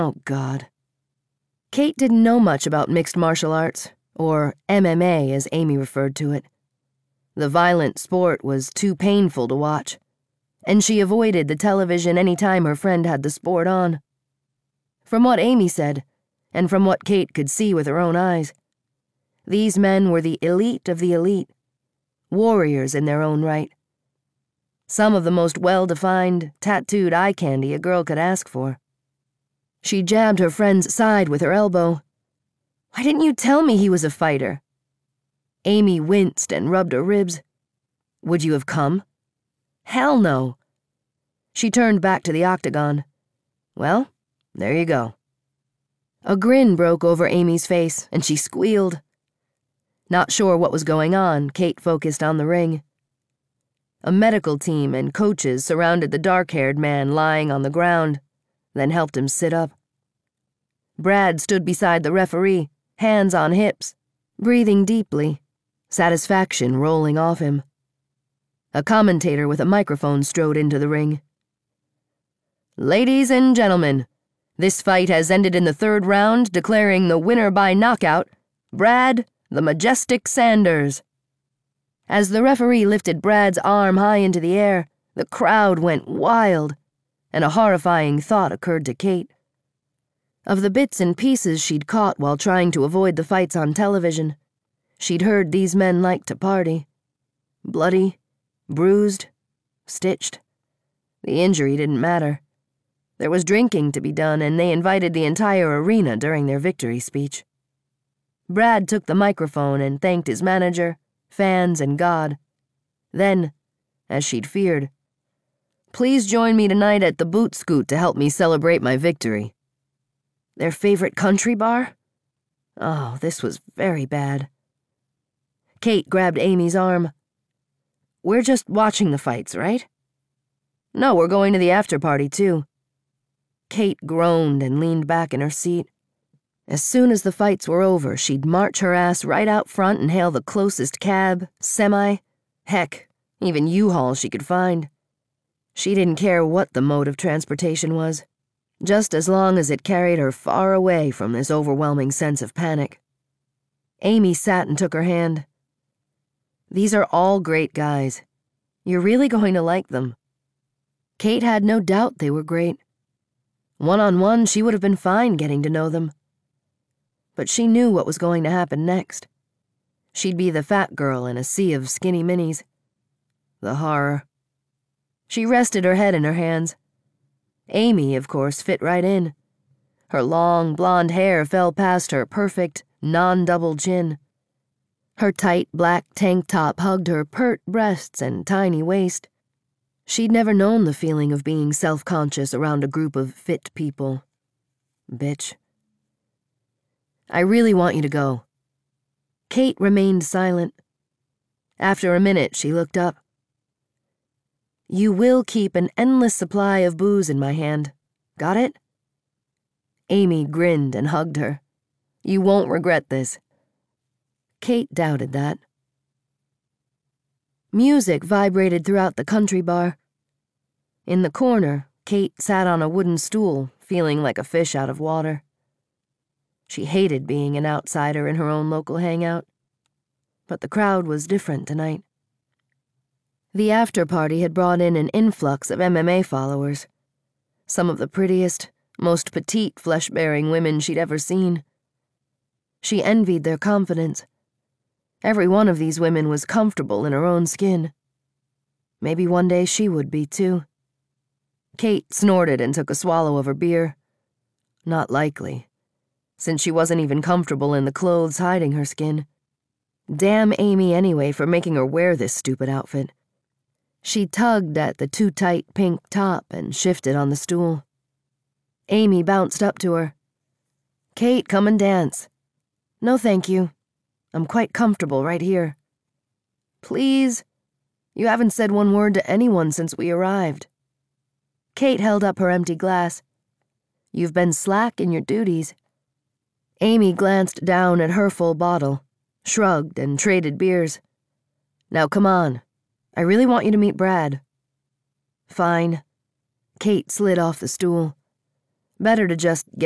Oh, God. Kate didn't know much about mixed martial arts, or MMA as Amy referred to it. The violent sport was too painful to watch, and she avoided the television any time her friend had the sport on. From what Amy said, and from what Kate could see with her own eyes, these men were the elite of the elite, warriors in their own right. Some of the most well-defined, tattooed eye candy a girl could ask for. She jabbed her friend's side with her elbow. "Why didn't you tell me he was a fighter?" Amy winced and rubbed her ribs. "Would you have come?" "Hell no." She turned back to the octagon. "Well, there you go." A grin broke over Amy's face, and she squealed. Not sure what was going on, Kate focused on the ring. A medical team and coaches surrounded the dark-haired man lying on the ground, then helped him sit up. Brad stood beside the referee, hands on hips, breathing deeply, satisfaction rolling off him. A commentator with a microphone strode into the ring. "Ladies and gentlemen, this fight has ended in the third round, declaring the winner by knockout, Brad the Majestic Sanders." As the referee lifted Brad's arm high into the air, the crowd went wild, and a horrifying thought occurred to Kate. Of the bits and pieces she'd caught while trying to avoid the fights on television, she'd heard these men liked to party. Bloody, bruised, stitched. The injury didn't matter. There was drinking to be done, and they invited the entire arena during their victory speech. Brad took the microphone and thanked his manager, fans, and God. Then, as she'd feared, "Please join me tonight at the Boot Scoot to help me celebrate my victory." Their favorite country bar? Oh, this was very bad. Kate grabbed Amy's arm. "We're just watching the fights, right?" "No, we're going to the after-party, too." Kate groaned and leaned back in her seat. As soon as the fights were over, she'd march her ass right out front and hail the closest cab, semi, heck, even U-Haul she could find. She didn't care what the mode of transportation was, just as long as it carried her far away from this overwhelming sense of panic. Amy sat and took her hand. "These are all great guys. You're really going to like them." Kate had no doubt they were great. One-on-one, she would have been fine getting to know them. But she knew what was going to happen next. She'd be the fat girl in a sea of skinny minis. The horror. She rested her head in her hands. Amy, of course, fit right in. Her long, blonde hair fell past her perfect, non-double chin. Her tight, black tank top hugged her pert breasts and tiny waist. She'd never known the feeling of being self-conscious around a group of fit people. Bitch. "I really want you to go." Kate remained silent. After a minute, she looked up. "You will keep an endless supply of booze in my hand. Got it?" Amy grinned and hugged her. "You won't regret this." Kate doubted that. Music vibrated throughout the country bar. In the corner, Kate sat on a wooden stool, feeling like a fish out of water. She hated being an outsider in her own local hangout. But the crowd was different tonight. The after-party had brought in an influx of MMA followers. Some of the prettiest, most petite flesh-bearing women she'd ever seen. She envied their confidence. Every one of these women was comfortable in her own skin. Maybe one day she would be, too. Kate snorted and took a swallow of her beer. Not likely, since she wasn't even comfortable in the clothes hiding her skin. Damn Amy anyway for making her wear this stupid outfit. She tugged at the too-tight pink top and shifted on the stool. Amy bounced up to her. "Kate, come and dance." "No, thank you. I'm quite comfortable right here." "Please? You haven't said one word to anyone since we arrived." Kate held up her empty glass. "You've been slack in your duties." Amy glanced down at her full bottle, shrugged, and traded beers. "Now come on. I really want you to meet Brad." "Fine." Kate slid off the stool. Better to just get